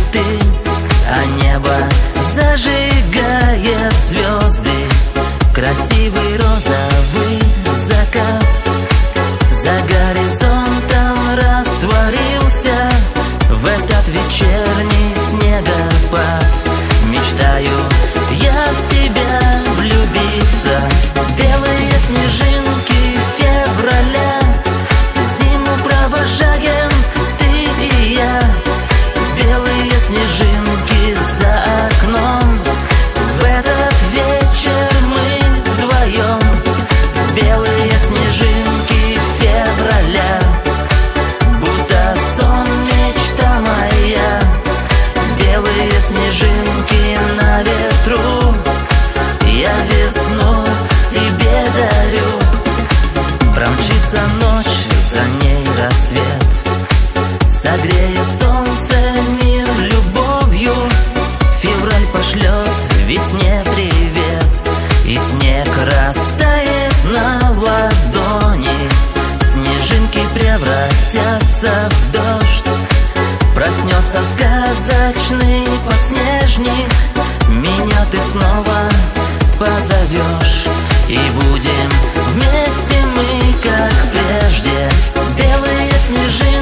ты, а небо зажигает звезды. Красивый розовый закат за горизонтом растворился в этот вечерний снегопад. Мечтаю я в тебя влюбиться. Белые снежинки февраля, зиму провожаем ты и я. Белые снежинки за окном, в этот вечер мы вдвоем. Белые снежинки февраля, будто сон, мечта моя. Белые снежинки на ветру, я весну тебе дарю. Промчится ночь, за ней рассвет, согреет солнце мир любовью. Февраль пошлет весне привет, и снег растает на ладони. Снежинки превратятся в дождь, проснется сказочный подснежник. Меня ты снова позовешь, и будем вместе мы, как прежде. Белые снежинки